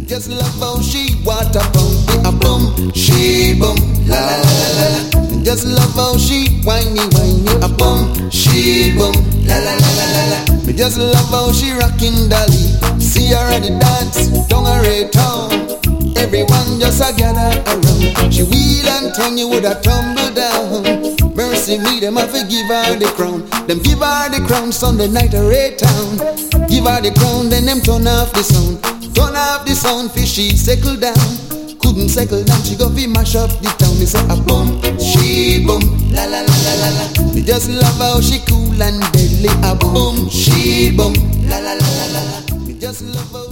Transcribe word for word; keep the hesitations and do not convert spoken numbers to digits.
Just love how she water pump it a boom, she boom, la la la la la. Just love how she whiny whiny a boom, she boom, la la la la la la. Me just love how she rocking dolly. See her at the dance, down a red town. Everyone just a gather around. She wheel and turn, you woulda tumble down. Mercy me, them have to give her the crown. Them give her the crown Sunday night a red town. Give her the crown, then them turn off the sound. Turn off the sound, fish she settle down. Couldn't settle down, she go fi mash up the town. Me say a boom, she boom, la la la la la la. Me just love how she cool and deadly. A boom, she boom, la la la la la la. Me just love how